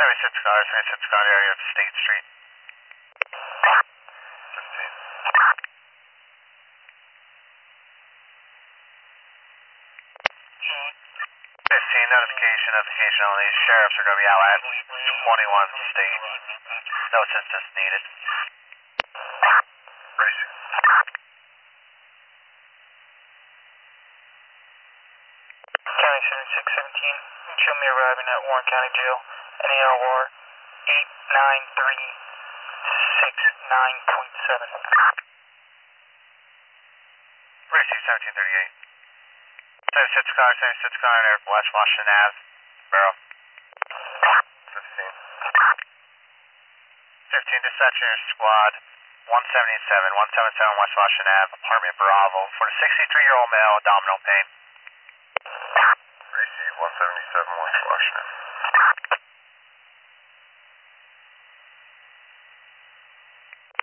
76 car area of State Street. 15, notification only. Sheriffs are going to be out at 21 State. No assistance needed. Racing. County 7617, show me arriving at Warren County Jail, NAR 893669.7. Racing 1738. 76 car near West Washington Ave, Barrow. 15 dispatcher squad 177 West Washington Ave, apartment Bravo, for a 63-year-old male, abdominal pain. Receive 177 West Washington.